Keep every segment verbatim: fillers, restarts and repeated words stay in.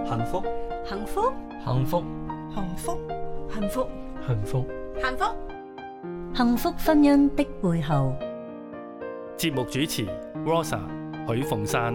幸福， 幸福， 幸福， 幸福， 幸福， 幸福， 幸福。 幸福婚姻的背後。 節目主持 Rosa 許鳳珊。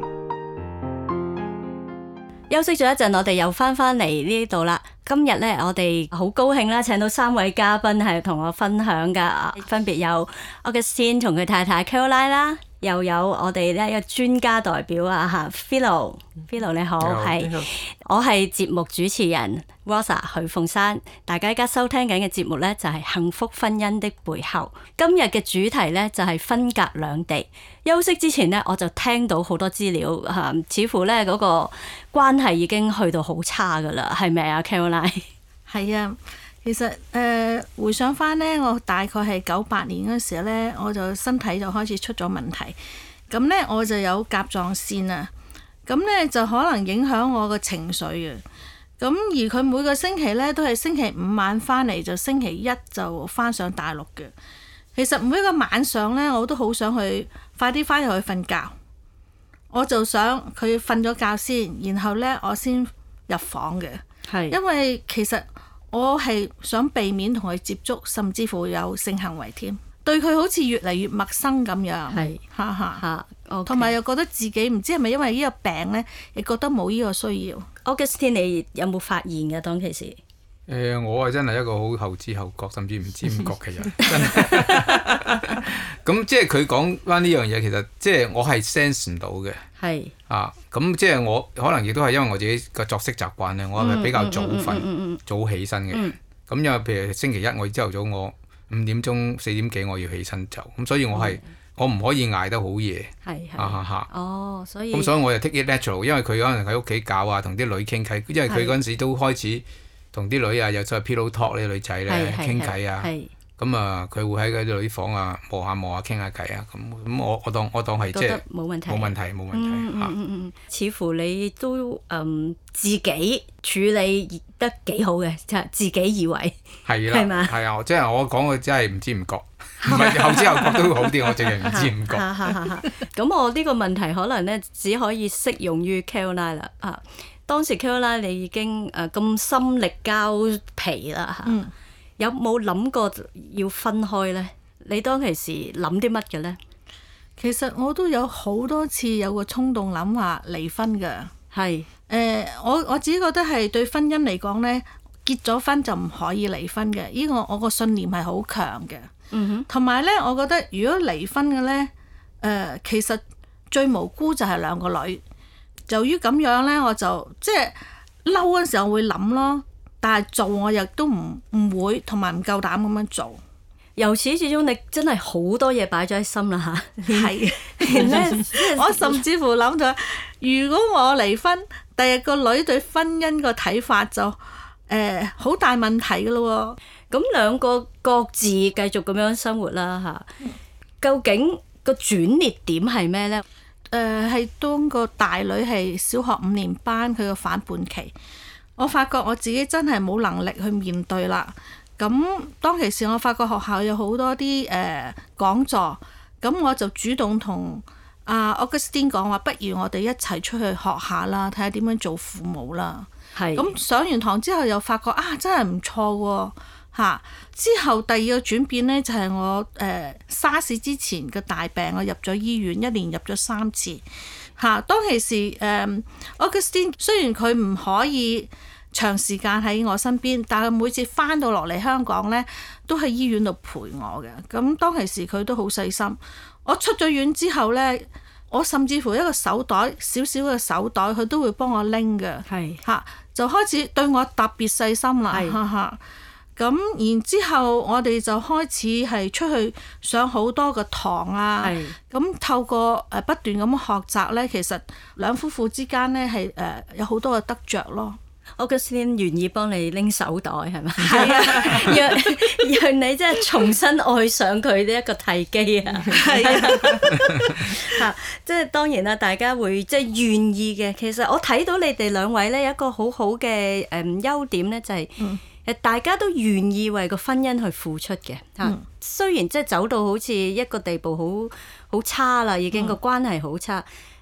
休息咗一陣，我哋又翻返嚟呢度啦。今日咧，我哋好高興啦，請到三位嘉賓係同我分享噶，分別有 Augustine 同佢太太 Caroline 啦，又有我哋咧一個專家代表啊嚇 Philo，Philo 你好，係我係節目主持人 Rosa 許鳳珊。大家而家收聽緊嘅節目咧就係幸福婚姻的背後。今日嘅主題咧就係分隔兩地。休息之前咧，我就聽到好多資料嚇，似乎咧嗰個關係已經去到好差噶啦，係咪啊 Caroline？ 係啊，其實誒、呃、回想翻呢，我大概係九八年嗰時候呢，我就身體就開始出咗問題，咁呢，我就有甲狀腺啊，咁呢，就可能影響我個情緒嘅，咁而佢每個星期呢，都係星期五晚翻嚟，就星期一就翻上大陸嘅。其實每一個晚上呢，我都好想去快啲翻入去瞓覺，我就想佢瞓咗覺先，然後呢，我先入房嘅。 係， 因為其實我係想避免同佢接觸，甚至乎有性行為添，對佢好似越嚟越陌生咁樣。 係， 哈哈嚇， 同埋又覺得自己唔知係咪因為呢個病呢，亦覺得冇呢個需要。 Augustine 你有冇發現嘅當其時？ 誒、呃，我係真係一個好後知後覺，甚至唔知唔覺嘅人，真係。咁即係佢講翻呢樣嘢，其實即係我係 sense 唔到嘅。 係啊，咁即係我可能亦都係因為我自己個作息習慣咧，我係比較早瞓、 嗯嗯嗯嗯、 早起身嘅。咁、嗯、因為譬如星期一我朝頭早我五點鐘四點幾我要起身走，咁所以我係、嗯、我唔可以捱得好夜。 係係。 啊哈哈。 哦，所以。 咁所以我就 take it natural，因為佢可能喺屋企搞啊，同啲女傾偈，因為佢嗰陣時都開始。同啲女啊，有所謂 pillow talk 呢啲女仔咧傾偈啊，咁啊佢會喺嗰啲女房啊磨下磨下傾下偈啊，咁咁我我當我當係即係冇問題冇問題冇問題嚇。 嗯嗯嗯，似乎你都嗯自己處理得幾好嘅，即係自己以為係啦，係嘛？係啊，即係我講嘅真係唔知唔覺，唔係後知後覺都好啲，我淨係唔知唔覺。 咁我呢個問題可能咧只可以適用於 Caroline 啦啊。當時 Caroline 你已經誒咁心力交疲啦嚇，嗯、有冇諗過要分開呢？你當其時諗啲乜嘅呢？ 其實我都有好多次有個衝動諗話離婚嘅。係誒、呃，我我自己覺得係對婚姻嚟講呢，結咗婚就唔可以離婚嘅。呢、這個我個信念係好強嘅。嗯哼，同埋呢，我覺得如果離婚嘅呢，誒、呃、其實最無辜就係兩個女。由於咁樣呢，我就即係嬲嗰陣時候會諗咯，但係做我亦都唔唔會，同埋唔夠膽咁樣做。 由始至終，你真係好多嘢擺咗喺心啦嚇。係， 我甚至乎諗咗，如果我離婚，第日個女對婚姻個睇法就誒好、呃、大問題噶咯喎。 咁兩個各自繼續咁樣生活啦嚇，究竟個轉捩點係咩呢？ 誒係、呃、當個大女係小學五年班，佢個反叛期，我發覺我自己真係冇能力去面對啦。咁當其時我發覺學校有好多啲誒、呃、講座，咁我就主動同阿 Augustine 講話，不如我哋一齊出去學下啦，睇下點樣做父母啦。係咁是上完堂之後又發覺啊，真係唔錯喎。嚇！之後第二個轉變呢，就係、是、我誒、呃、沙士之前嘅大病，我入咗醫院，一年入咗三次嚇、啊。當其時誒、呃、Augustine 雖然佢唔可以長時間喺我身邊，但係每次翻到落嚟香港呢，都喺醫院度陪我嘅。咁當其時佢都好細心。我出咗院之後呢，我甚至乎一個手袋少少嘅手袋，佢都會幫我拎嘅。係嚇是、啊，就開始對我特別細心啦。哈哈。咁然之後，我哋就開始係出去上好多個堂啊。咁是透過誒不斷咁學習咧，其實兩夫婦之間咧係誒有好多嘅得着咯。 Augustine願意幫你拎手袋係咪？係啊，讓讓你即係重新愛上佢呢一個契機啊。係啊，嚇！即係當然啦，大家會即係願意嘅。其實我睇到你哋兩位咧有一個好好嘅誒優點咧，就係、是。嗯誒，大家都願意為個婚姻去付出嘅嚇。嗯、雖然即係走到好似一個地步好好差啦，已經個關係好差，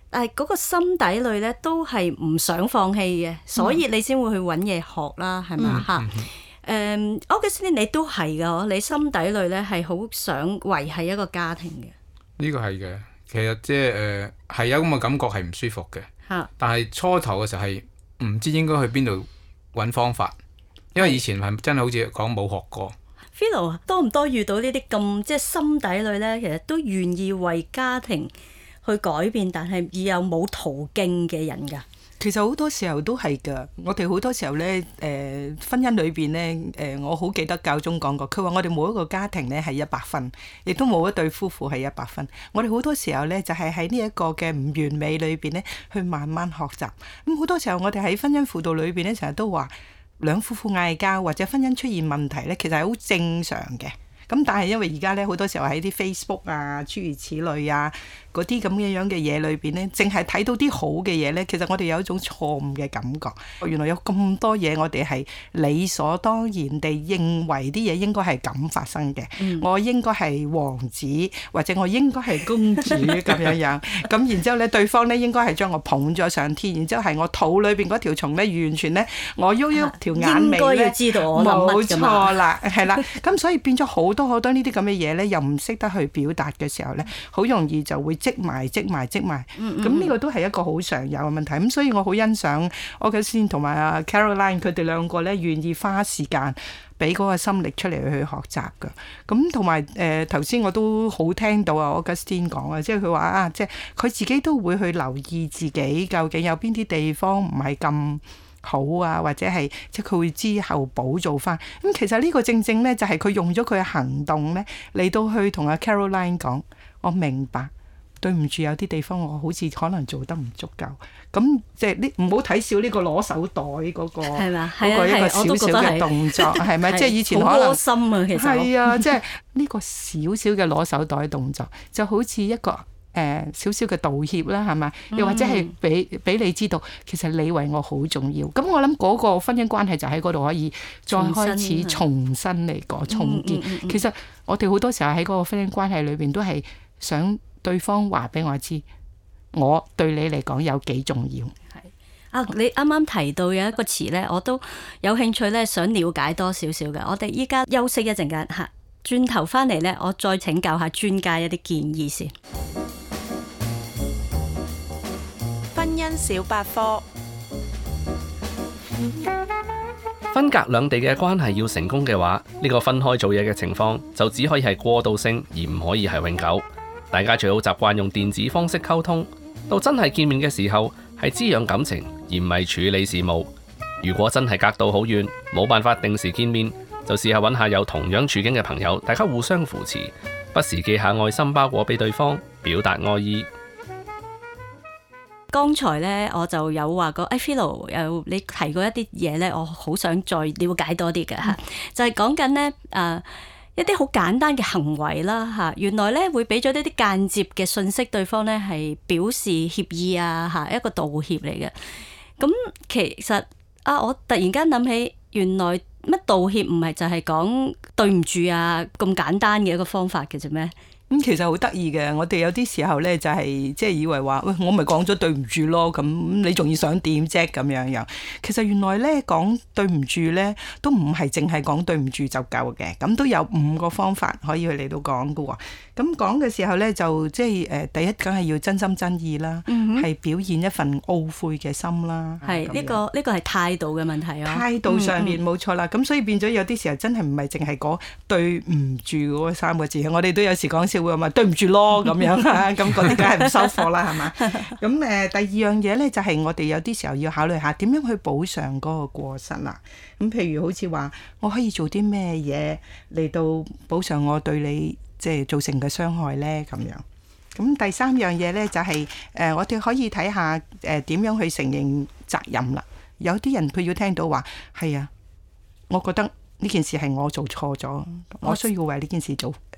但係嗰個心底裏咧都係唔想放棄嘅，所以你先會去揾嘢學啦，係咪嚇？誒，Augustine你都係㗎，你心底裏咧係好想維繫一個家庭嘅。呢個係嘅，其實即係誒係有咁嘅感覺係唔舒服嘅，啊、但係初頭嘅時候係唔知應該去邊度揾方法，因為以前係真係好似講冇學過。 Philo 多唔多遇到呢啲咁即係心底裏咧，其實都願意為家庭去改變，但係又冇途徑嘅人㗎。 其實好多時候都係㗎，我哋好多時候咧，誒、呃、婚姻裏邊咧，誒、呃、我好記得教宗講過，佢話我哋冇一個家庭咧係一百分，亦都冇一對夫婦係一百分。我哋好多時候咧就係喺呢一個嘅唔完美裏邊咧，去慢慢學習。咁好多時候我哋喺婚姻輔導裏邊咧，成日都話兩夫婦嗌交或者婚姻出現問題咧，其實係好正常嘅。咁但係因為而家咧好多時候喺啲 Facebook 啊諸如此類啊嗰啲咁嘅樣嘅嘢裏邊咧，淨係睇到啲好嘅嘢咧，其實我哋有一種錯誤嘅感覺。原來有咁多嘢我哋係理所當然地認為啲嘢應該係咁發生嘅。嗯、我應該係王子或者我應該係公主咁樣樣。咁然之後咧，對方咧應該係將我捧咗上天，然之後係我肚裏邊嗰條蟲咧，完全咧我喐喐條眼尾咧，冇錯啦，係啦。咁所以變咗好多好多呢啲咁嘅嘢咧，又唔識得去表達嘅時候咧，好容易就會積埋積埋積埋。咁呢個都係一個好常有嘅問題。咁所以我好欣賞 Augustine 同埋阿 Caroline 佢哋兩個咧，願意花時間俾嗰個心力出嚟去學習㗎。咁同埋誒頭先我都好聽到啊 Augustine 講啊，即係佢話啊，即係佢自己都會去留意自己究竟有邊啲地方唔係咁好啊，或者係即係佢會之後補做翻。咁其實呢個正正咧就係佢用咗佢嘅行動咧嚟到去同阿 Caroline 講，我明白，對唔住有啲地方我好似可能做得唔足夠。咁即係呢唔好睇少呢個攞手袋嗰、嗰個嗰個一個小小嘅動作，係咪？即係以前可能好窩心啊，其實係啊，即係呢個小小嘅攞手袋動作就好似一個誒少少嘅道歉啦，係嘛？又或者係俾俾你知道，其實你為我好重要。咁我諗嗰個婚姻關係就喺嗰度可以再開始重新嚟過重建。嗯嗯嗯、其實我哋好多時候喺嗰個婚姻關係裏邊都係想對方話俾我知，我對你嚟講有幾重要。係啊，你啱啱提到有一個詞咧，我都有興趣咧，想了解多少少嘅。我哋依家休息一陣間嚇，轉頭翻嚟咧，我再請教下專家一啲建議先。 婚姻小百科。 分隔兩地嘅關係要成功嘅話，呢個分開做嘢嘅情況就只可以係過渡性，而唔可以係永久。大家最好習慣用電子方式溝通，到真係見面嘅時候係滋養感情，而唔係處理事務。如果真係隔到好遠，冇辦法定時見面，就試下揾下有同樣處境嘅朋友，大家互相扶持，不時寄下愛心包裹俾對方，表達愛意。 剛才咧我就有話過，誒 Philo 有你提過一啲嘢咧，我好想再了解多啲嘅嚇，嗯、就係講緊咧誒一啲好簡單嘅行為啦嚇，原來咧會俾咗一啲間接嘅信息，對方咧係表示歉意啊嚇，一個道歉嚟嘅。咁其實啊，我突然間諗起，原來乜道歉唔係就係講對唔住啊咁簡單嘅一個方法嘅啫咩？ 咁其實好得意嘅，我哋有啲時候咧就係即係以為話，喂，我咪講咗對唔住咯，咁你仲要想點啫咁樣樣。其實原來咧講對唔住咧，都唔係淨係講對唔住就夠嘅，咁都有五個方法可以去嚟到講㗎喎。咁講嘅時候咧，就即係誒第一，梗係要真心真意啦，係、嗯、哼表現一份懊悔嘅心啦。係呢、 呢個呢、呢個係態度嘅問題啊。 態度上面冇、嗯、錯啦，咁所以變咗有啲時候真係唔係淨係講對唔住嗰三個字，我哋都有時講笑會話對唔住咯咁樣啊，咁嗰啲梗係唔收貨啦，係嘛？咁誒、呃、第二樣嘢咧，就係、是、我哋有啲時候要考慮下點樣去補償嗰個過失啦。咁譬如好似話，我可以做啲咩嘢嚟到補償我對你即係造成嘅傷害咧？咁樣。咁第三樣嘢咧就係、是、誒、呃，我哋可以睇下誒點樣去承認責任啦。有啲人佢要聽到話係啊，我覺得呢件事係我做錯咗，我需要為呢件事做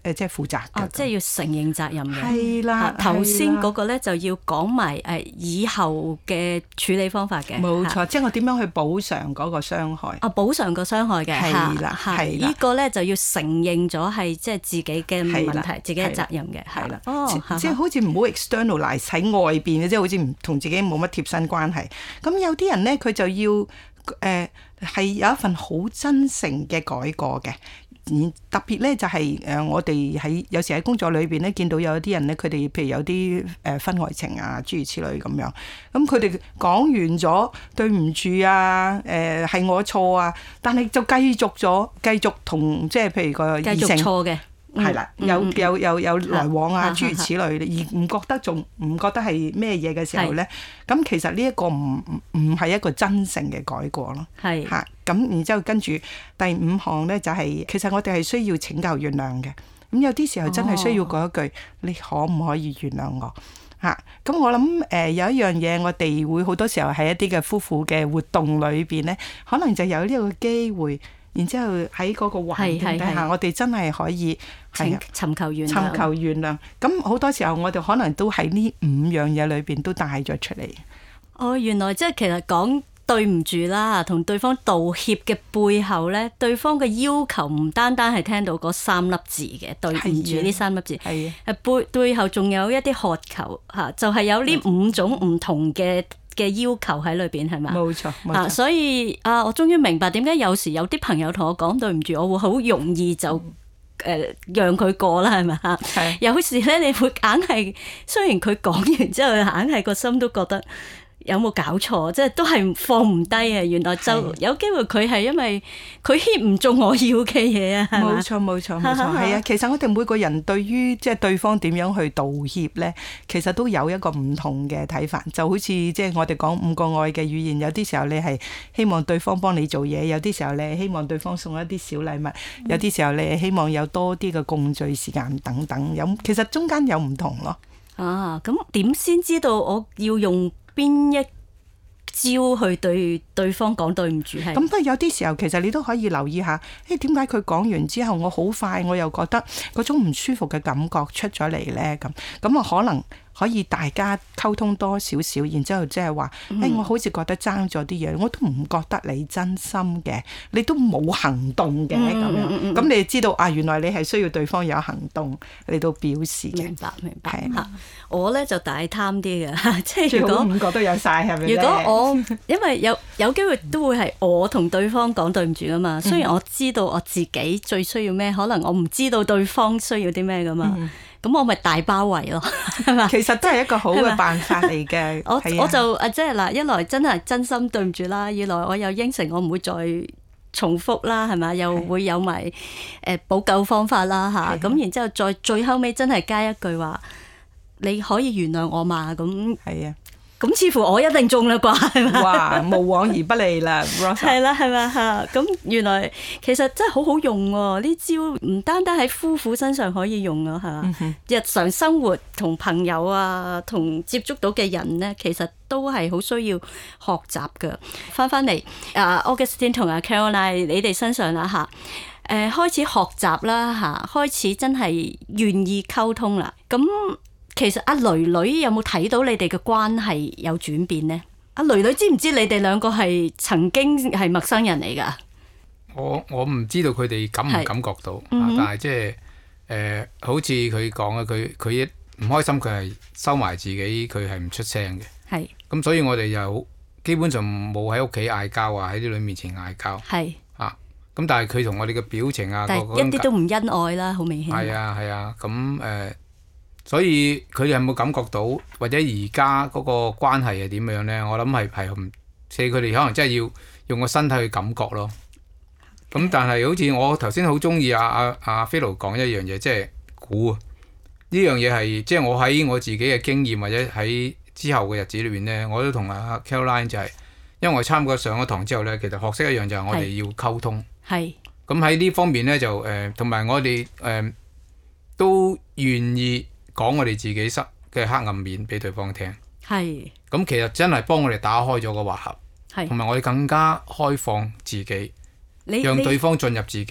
誒即係負責嘅。 哦，即係要承認責任嘅。 係啦， 頭先嗰個咧就要講埋誒以後嘅處理方法嘅。 冇錯，即係我點樣去補償嗰個傷害。 啊，補償個傷害嘅。 係啦，係啦。 呢個咧就要承認咗係即係自己嘅問題，自己嘅責任嘅。 係啦。 哦， 即係好似唔好 externalize 喺外邊嘅，即係好似唔同自己冇乜貼身關係。咁有啲人咧，佢就要誒係、呃、有一份好真誠嘅改過嘅。特別咧就係誒我哋喺有時喺工作裏邊咧見到有啲人咧，佢哋譬如有啲誒婚外情啊諸如此類咁樣，咁佢哋講完咗對唔住啊，誒係我錯啊，但係就繼續咗繼續同即係譬如個異性繼續錯嘅。 係啦，有有有有來往啊，諸如此類，而唔覺得仲唔覺得係咩嘢嘅時候咧，咁其實呢一個唔唔係一個真誠嘅改過咯。 係嚇，咁然之後跟住第五項咧就係其實我哋係需要請教原諒嘅。咁有啲時候真係需要講一句，你可唔可以原諒我？嚇，咁我諗誒有一樣嘢，我哋會好多時候喺一啲嘅夫婦嘅活動裏邊咧，可能就有呢個機會。然之後喺嗰個環境底下，我哋真係可以尋尋求原諒。 尋求原諒。咁好多時候，我哋可能都喺呢五樣嘢裏邊都帶咗出嚟。 哦，原來即係其實講對唔住啦，同對方道歉嘅背後咧，對方嘅要求唔單單係聽到嗰三粒字嘅對唔住呢三粒字，係誒背背後仲有一啲渴求嚇，就係、是、有呢五種唔同嘅嘅要求喺裏邊，係嘛？冇錯，冇錯。啊，所以啊，我終於明白點解有時有啲朋友同我講對唔住，我會好容易就誒、呃、讓佢過啦，係咪啊？係。有時咧，你會硬係，雖然佢講完之後，硬係個心都覺得有冇搞錯，即係都係放唔低啊！原來就有機會佢係因為佢 hit 唔中我要嘅嘢啊！ 冇錯，冇錯，冇錯，係啊！其實我哋每個人對於即係對方點樣去道歉咧，其實都有一個唔同嘅睇法。就好似即係我哋講五個愛嘅語言，有啲時候你係希望對方幫你做嘢，有啲時候你係希望對方送一啲小禮物，嗯、有啲時候你係希望有多啲嘅共聚時間等等。有其實中間有唔同咯。 啊，咁點先知道我要用邊一招去對對方講對唔住？係咁， 不過有啲時候其實你都可以留意下，誒點解佢講完之後，我好快我又覺得嗰種唔舒服嘅感覺出咗嚟咧？咁咁啊，可能可以大家溝通多少少，然之後即係話，誒、哎、我好似覺得爭咗啲嘢，我都唔覺得你真心嘅，你都冇行動嘅咁、嗯、樣，咁、嗯嗯、你就知道啊，原來你係需要對方有行動嚟到表示嘅。 明白，明白。嚇，我咧就大貪啲嘅，即係如果五個都有晒係咪咧？ 如果我因為有有機會都會係我同對方講對唔住噶嘛，雖然我知道我自己最需要咩，可能我唔知道對方需要啲咩噶嘛。嗯咁我咪大包圍咯，係嘛？ 其實都係一個好嘅辦法嚟嘅。 我我就誒，即係嗱，一來真係真心對唔住啦，二來我又應承我唔會再重複啦，係咪？又會有埋誒補救方法啦嚇。咁然之後再最後尾真係加一句話，你可以原諒我嘛？咁係啊。咁似乎我一定中啦啩，係嘛？哇， 無往而不利啦， 係啦，係嘛嚇。咁原來其實真係好好用喎，呢招唔單單喺夫婦身上可以用啊，係嘛？嗯、日常生活同朋友啊，同接觸到嘅人咧，其實都係好需要學習㗎。翻翻嚟啊 Augustine 同阿 Caroline 你哋身上啦嚇，誒開始學習啦嚇，開始真係願意溝通啦，咁。其實阿囡囡有冇睇到你哋嘅關係有轉變呢？阿囡囡知唔知你哋兩個係曾經係陌生人嚟㗎？ 我我唔知道佢哋感唔感覺到，嗯、但係即係誒，好似佢講嘅，佢佢一唔開心，佢係收埋自己，佢係唔出聲嘅。係咁是，所以我哋又基本上冇喺屋企嗌交啊，喺啲女面前嗌交。係啊，咁但係佢同我哋嘅表情啊， 但係一啲都唔恩愛啦，好明顯。 係啊係啊，咁誒。呃所以佢哋有冇感覺到，或者而家嗰個關係係點樣呢？我諗係係唔，即係佢哋可能真係要用個身體去感覺咯。咁但係好似我頭先好中意阿阿阿菲勞講一樣嘢，即係估啊！呢樣嘢係即係我喺我自己嘅經驗，或者喺之後嘅日子裏邊呢，我都同阿 Caroline 就係、是，因為我參過上咗堂之後呢，其實學識一樣就係我哋要溝通。係。咁喺呢方面呢，就誒，同、呃、埋我哋誒、呃、都願意。講我哋自己嘅黑暗面俾對方聽，係咁是其實真係幫我哋打開咗個話盒，係同埋我哋更加開放自己，你讓對方進入自己，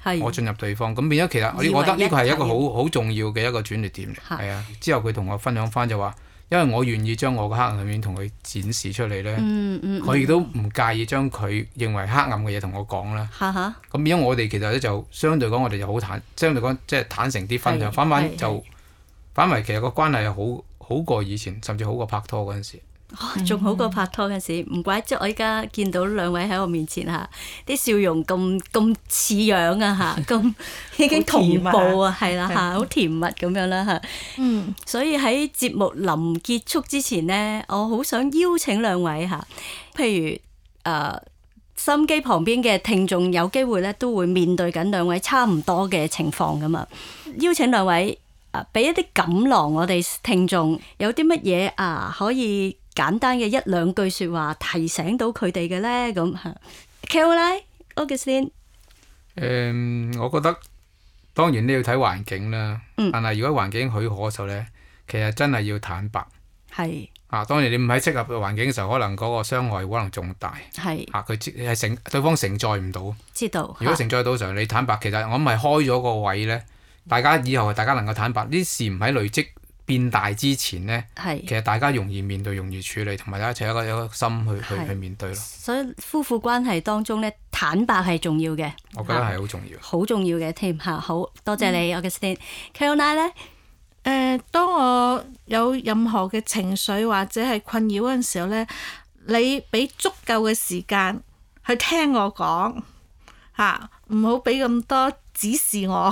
我進入對方，咁變咗其實我覺得呢個係一個好好重要嘅一個轉捩點嚟。係啊，之後佢同我分享翻就話，因為我願意將我嘅黑暗面同佢展示出嚟咧， 嗯嗯、 我亦都唔介意將佢認為黑暗嘅嘢同我講啦。咁、 嗯、 變咗我哋其實咧就相對講，我哋就好坦，相對講即係坦誠啲分享，反反就反為其實個關係係好好過以前，甚至好過拍拖嗰陣時。 仲、哦、好過拍拖嗰時，唔怪之我依家見到兩位喺我面前嚇，啲笑容咁咁似樣啊嚇，咁已經同步啊，係啦嚇，好甜蜜咁樣啦嚇。嗯，所以喺節目臨結束之前呢，我好想邀請兩位嚇，譬如誒、呃、收音機旁邊嘅聽眾有機會咧都會面對緊兩位差唔多嘅情況噶嘛，邀請兩位誒俾一啲錦囊我哋聽眾，有啲乜嘢啊可以簡單嘅一兩句説話提醒到佢哋嘅咧，咁嚇。Caroline、Augustine， 誒，我覺得當然你要睇環境啦，嗯、但係如果環境許可嘅時候咧，其實真係要坦白。 係啊，當然你唔喺適合嘅環境嘅時候，可能嗰個傷害可能仲大。係啊，佢係承對方承載唔到。知道。如果承載到嘅時候，你坦白，其實我唔係開咗個位咧，大家以後大家能夠坦白，呢事唔喺累積變大之前呢，其實大家容易面對，容易處理，同埋大家一齊一個一個心去去去面對咯。 所以夫婦關係當中咧，坦白係重要嘅。 我覺得係好重要， 好重要嘅添嚇。好多謝你，我嘅 Augustine。Caroline 咧， 誒，當我有任何嘅情緒或者係困擾嗰陣時候咧，你俾足夠嘅時間去聽我講嚇，唔好俾咁多指示我。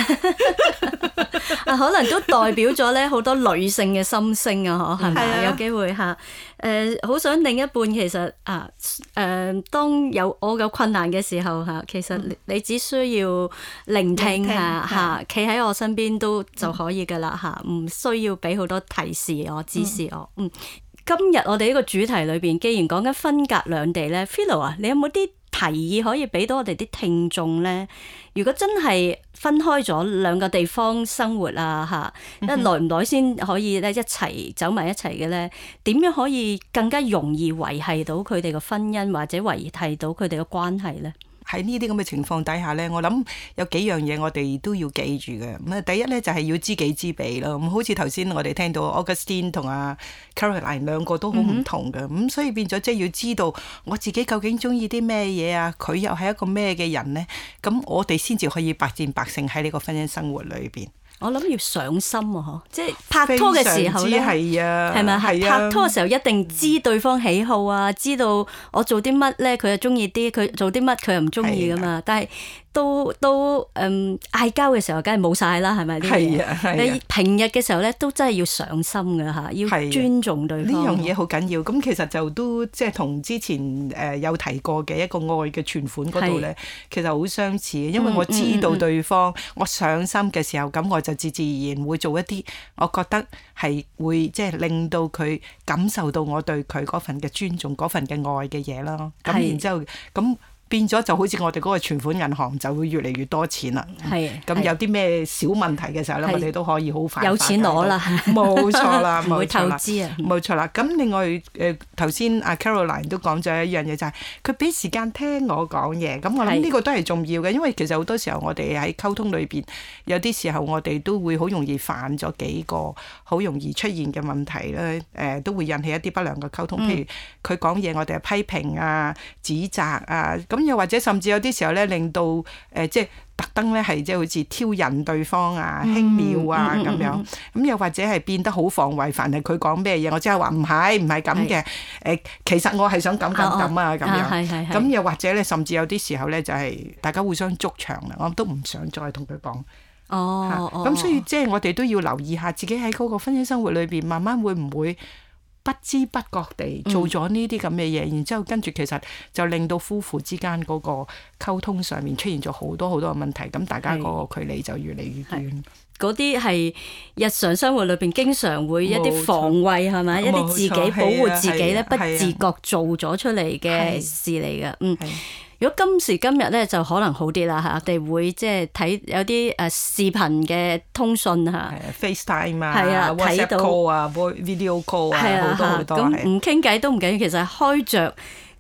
啊，可能都代表咗咧好多女性嘅心聲啊，嗬，係咪啊？有機會嚇，誒，好想另一半其實啊，誒，當有我有困難嘅時候嚇，其實你只需要聆聽嚇嚇，企喺我身邊都就可以噶啦嚇，唔需要俾好多提示我、指示我。嗯，今日我哋呢個主題裏邊，既然講緊分隔兩地咧 Philo 啊，你有冇啲提議可以俾到我哋啲聽眾咧？如果真係分開咗兩個地方生活啊嚇，一耐唔耐先可以咧一齊走埋一齊嘅咧？點樣可以更加容易維繫到佢哋嘅婚姻，或者維繫到佢哋嘅關係咧？ 喺呢啲咁嘅情況底下咧，我諗有幾樣嘢我哋都要記住嘅。咁啊，第一咧就係要知己知彼咯。咁好似頭先我哋聽到 Augustine 同阿 Caroline 兩個都好唔同嘅，咁、嗯、所以變咗即係要知道我自己究竟中意啲咩嘢啊，佢又係一個咩嘅人咧？咁我哋先至可以百戰百勝喺呢個婚姻生活裏邊。 我諗要上心啊！嗬，即係拍拖嘅時候咧， 係啊， 係咪？係拍拖嘅時候一定知對方喜好啊，知道我做啲乜咧，佢又中意啲；佢做啲乜，佢又唔中意噶嘛。但係都都誒嗌交嘅時候，梗係冇晒啦，係咪？ 係啊，係啊。 你平日嘅時候咧，都真係要上心㗎嚇，要尊重對方。 呢樣嘢好緊要。咁其實就都即係同之前誒有提過嘅一個愛嘅存款嗰度咧，其實好相似。因為我知道對方，嗯嗯嗯、我上心嘅時候，咁我就自自然然會做一啲，我覺得係會即係令到佢感受到我對佢嗰份嘅尊重、嗰份嘅愛嘅嘢咯。咁然之後咁。變咗就好似我哋嗰個存款銀行就會越嚟越多錢啦。係，咁有啲咩小問題嘅時候咧，我哋都可以好快有錢攞啦。 冇錯啦， 唔會透支啊。 冇錯啦。咁另外誒頭先阿 Caroline 都講咗一樣嘢，就係佢俾時間聽我講嘢。咁我諗呢個都係重要嘅，因為其實好多時候我哋喺溝通裏邊，有啲時候我哋都會好容易犯咗幾個好容易出現嘅問題咧。誒都會引起一啲不良嘅溝通，譬如佢講嘢，我哋係批評啊、指責啊，咁。又或者甚至有啲時候咧，令到誒、呃、即係特登咧，係即係好似挑釁對方啊、輕蔑啊咁樣。咁又或者係變得好防衛，凡係佢講咩嘢，我即係話唔係唔係咁嘅。誒、呃，其實我係想咁咁咁啊咁樣。咁又或者咧，甚至有啲時候咧，就係、是、大家互相捉牆啦，我都唔想再同佢講。 哦， 咁、啊、所以即係我哋都要留意下自己喺嗰個婚姻生活裏邊，慢慢會唔會不知不覺地做咗呢啲咁嘅嘢，然之後跟住其實就令到夫婦之間嗰個溝通上面出現咗好多好多嘅問題，咁大家嗰個距離就越嚟越遠。 嗰啲係日常生活裏邊經常會一啲防衛係咪？一啲自己保護自己咧，不自覺做咗出嚟嘅事嚟嘅。嗯。如果今時今日咧，就可能好啲啦嚇，我哋會即係睇有啲誒視頻嘅通訊嚇 ，FaceTime 啊，WhatsApp call 啊，video call 啊，好多好多。 咁唔傾偈都唔緊要，其實開着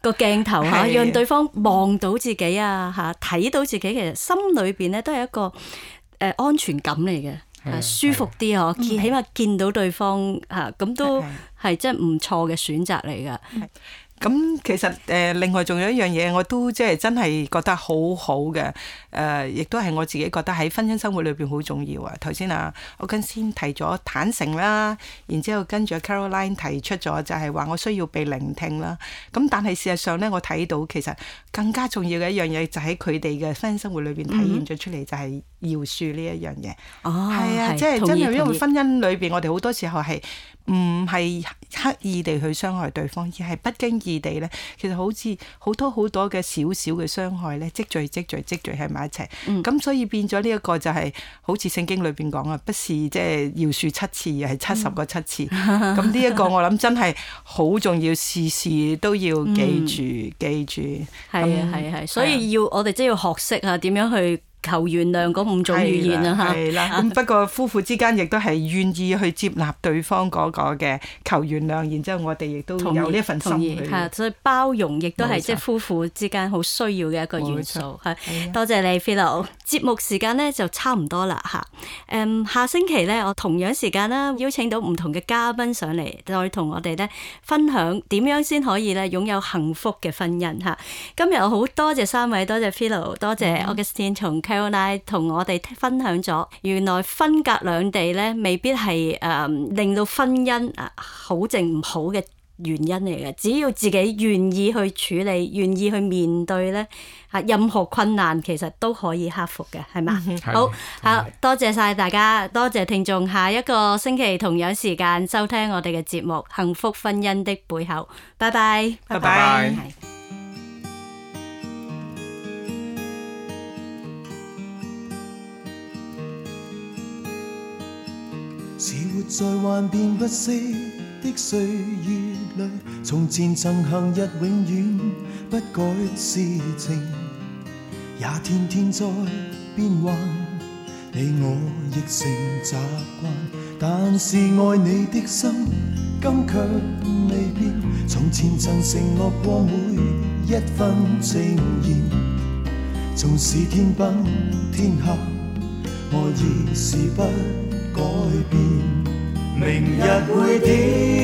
個鏡頭嚇， 係讓對方望到自己啊嚇，睇到自己，其實心裏邊咧都係一個誒安全感嚟嘅。舒服啲嗬，見起碼見到對方嚇，咁都係真係唔錯嘅選擇嚟噶。 咁其實誒、呃，另外仲有一樣嘢，我都即係真係覺得好好嘅，誒、呃，亦都係我自己覺得喺婚姻生活裏邊好重要啊。頭先啊，我跟先提咗坦誠啦，然之後跟住 Caroline 提出咗就係話我需要被聆聽啦。咁但係事實上咧，我睇到其實更加重要嘅一樣嘢就喺佢哋嘅婚姻生活裏邊體現咗出嚟，就係饒恕呢一樣嘢。哦，係啊，即係真係因為婚姻裏邊，我哋好多時候係唔係刻意地去傷害對方，而係不經意地咧，其實好似好多好多嘅小小嘅傷害咧，積聚積聚積聚喺埋一齊。咁、嗯、所以變咗呢一個就係、是、好似聖經裏邊講啊，不是即係饒恕七次，而係七十個七次。咁呢一個我諗真係好重要，事事都要記住、嗯、記住。係啊係啊係，所以要我哋真係要學識啊，點樣去求原諒嗰五種語言啊嚇， 係啦。咁不過夫婦之間亦都係願意去接納對方嗰個嘅求原諒，然之後我哋亦都有呢一份心去。 係，所以包容亦都係即係夫婦之間好需要嘅一個元素。係，多謝你 Philo。節目時間咧就差唔多啦嚇。誒，下星期咧我同樣時間啦，邀請到唔同嘅嘉賓上嚟，再同我哋咧分享點樣先可以咧擁有幸福嘅婚姻嚇。今日我好多謝三位，多謝 Philo，多謝 Augustine 從Caroline同我哋分享咗，原來分隔兩地咧，未必係誒、呃、令到婚姻啊好定唔好嘅原因嚟嘅。只要自己願意去處理，願意去面對咧，啊任何困難其實都可以克服嘅，係嘛？嗯、好，好多謝晒大家，多謝聽眾。下一個星期同樣時間收聽我哋嘅節目《幸福婚姻的背後》，拜拜， 拜拜。 是活在幻變不息的歲月裏，從前曾行日永遠不改事情，也天天在變幻，你我亦成習慣。但是愛你的心，今卻未變。從前曾承諾過每一分情言，縱使天崩天下，愛意是不改變，明日會點？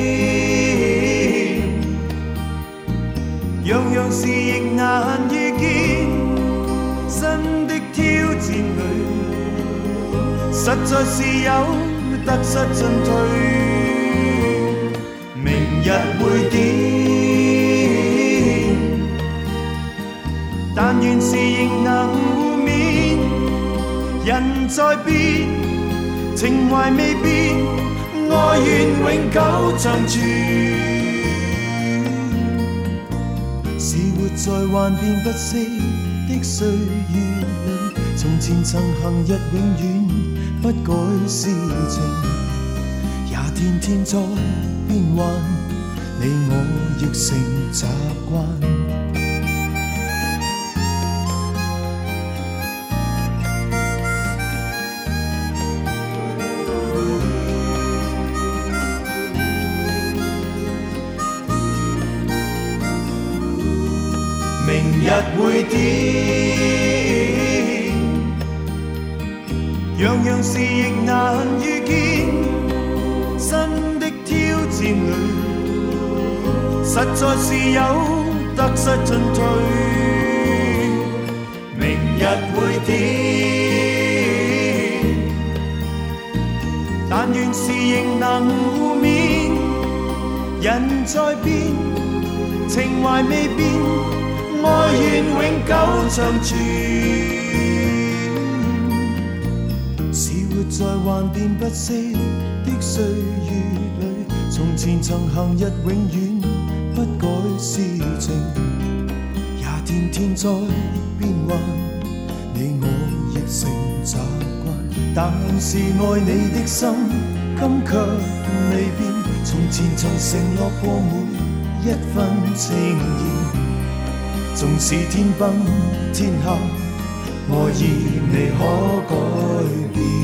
樣樣事亦難預見，新的挑戰裏，實在是有得失進退。明日會點？但願是亦能互勉，人在變。情懷未變，愛願永久長存。是活在幻變不息的歲月裏，從前曾行日永遠不改事情，也天天在變幻，你我亦成習慣。明日會點？樣樣事亦難預見，新的挑戰裏，實在是有得失進退。明日會點？但願是亦能互勉，人在變，情懷未變。愛願永久長存，是活在幻變不息的歲月裏，從前曾行日永遠不改事情，也天天在變幻，你我亦成習慣。但是愛你的心，今卻未變，從前曾承諾過每一分情言，縱使天崩天下，愛意未可改變。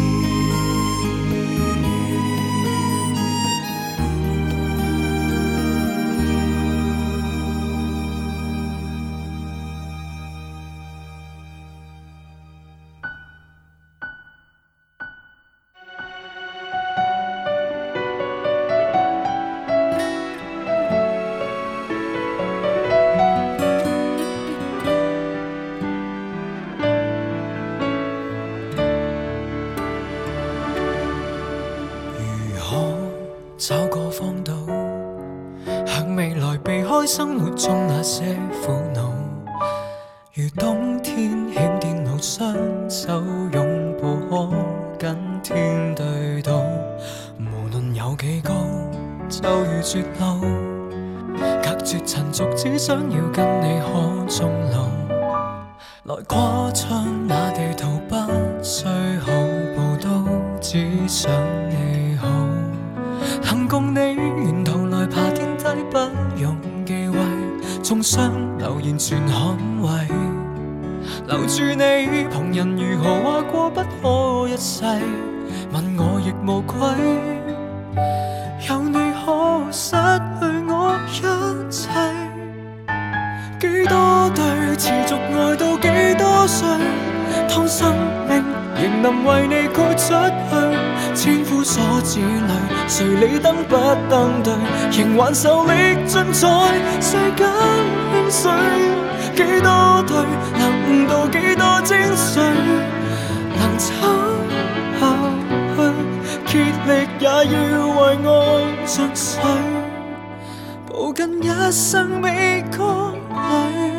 向未來避開生活中那些苦惱，如冬天欠電腦，雙手擁抱可跟天對賭，無論有幾高就如絕路，隔絕塵俗，只想要跟你可終老。來跨窗那地圖，不需好報都只想你好。幸共你沿途來爬天梯，不用忌諱，縱雙留言全捍衛。留住你，旁人如何話過不可一世，問我亦無愧。有你可失去我一切。幾多對持續愛到幾多歲，當生命仍能為你豁出去，千夫所指裏，誰理登不登對，仍還受力盡在世間興衰。幾多對能悟到幾多精髓，能撐下去，竭力也要為愛盡瘁，抱緊一生美歌裏。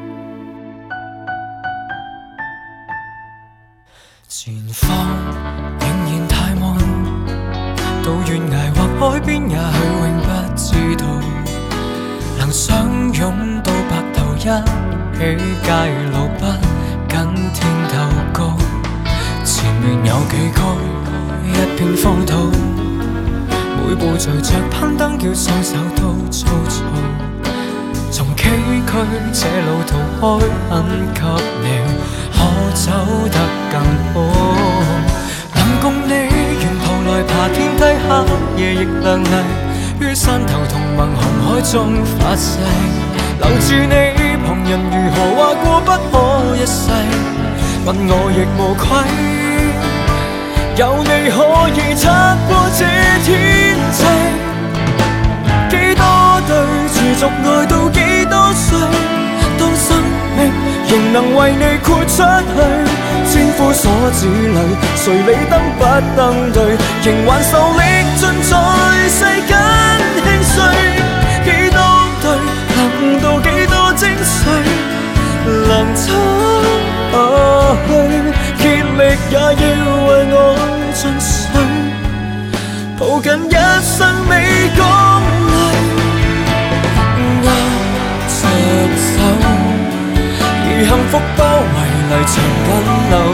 前方仍然太悶，到懸崖或海邊也許永不知道，能相擁到白頭一起街路，不跟天鬥高。前面有幾高，一片荒土，每步隨着攀登，叫雙手都粗糙。從崎嶇這路途開墾給你，可走得更好。能共你沿途來爬天梯，黑夜亦亮麗，於山頭同盟紅海中發誓。留住你，旁人如何話過不可一世，問我亦無愧。有你可以拆破這天際。幾多對持續愛到幾多歲，當生命仍能為你豁出去，千夫所指裏，誰理登不登對，仍還受力盡在世間興衰。幾多對能悟到幾多精髓，能撐下去，竭力也要為愛盡瘁，抱緊一生美歌裏。握着手，以幸福包圍嚟長緊路，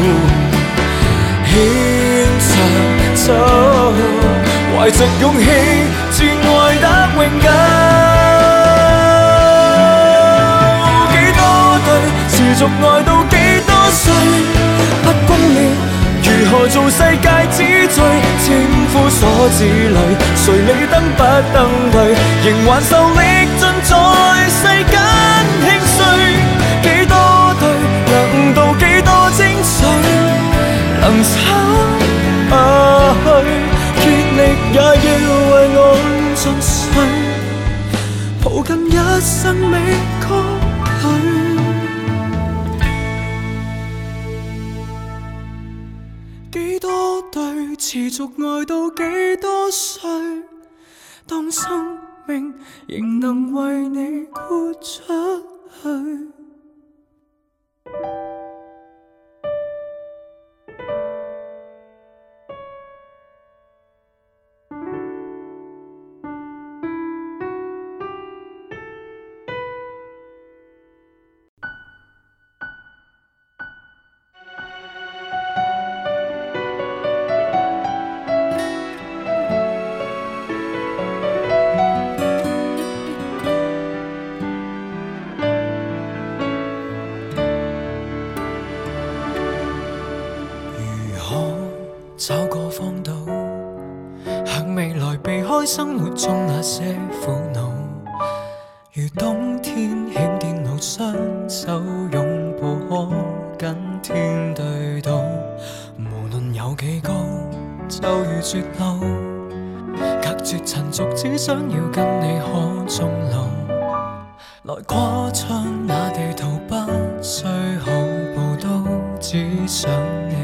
牽着手，懷着勇氣，自愛得永久。幾多對持續愛到幾多歲，不公了，如何做世界之最？千夫所指裏，誰理登不登對，仍還受力盡在世間興衰。幾多對能悟到幾多精髓，能撐下去，竭力也要為愛盡瘁，抱緊一生美歌裏。幾多對持續愛到幾多歲，當生命仍能為你豁出去。找個荒島，向未來避開生活中那些苦惱，如冬天欠電腦，雙手擁抱可跟天對賭，無論有幾高就如絕路，隔絕塵俗，只想要跟你可終老。來跨窗那地圖，不需好報都只想你